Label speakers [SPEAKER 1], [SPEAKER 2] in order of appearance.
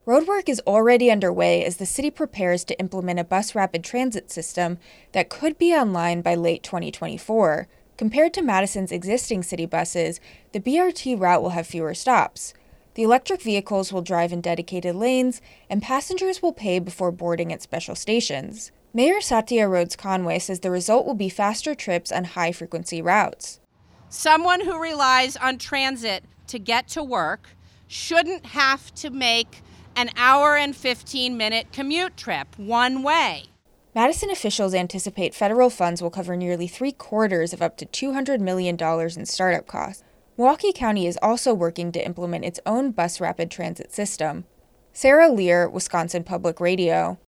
[SPEAKER 1] Roadwork is already underway as the city prepares to implement a bus rapid transit system that could be online by late 2024. Compared to Madison's existing city buses, the BRT route will have fewer stops. The electric vehicles will drive in dedicated lanes, and passengers will pay before boarding at special stations. Mayor Satya Rhodes Conway says the result will be faster trips on high-frequency routes.
[SPEAKER 2] Someone who relies on transit to get to work shouldn't have to make an hour and 15-minute commute trip one way.
[SPEAKER 1] Madison officials anticipate federal funds will cover nearly 3/4 of up to $200 million in startup costs. Milwaukee County is also working to implement its own bus rapid transit system. Sarah Lear, Wisconsin Public Radio.